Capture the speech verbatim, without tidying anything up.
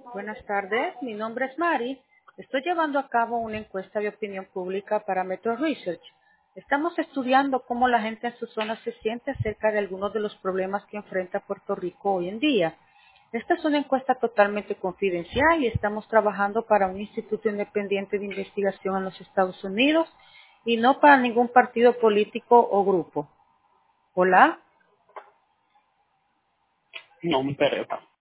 Buenas tardes, mi nombre es Mari. Estoy llevando a cabo una encuesta de opinión pública para Metro Research. Estamos estudiando cómo la gente en su zona se siente acerca de algunos de los problemas que enfrenta Puerto Rico hoy en día. Esta es una encuesta totalmente confidencial y estamos trabajando para un instituto independiente de investigación en los Estados Unidos y no para ningún partido político o grupo. Hola. No me interesa.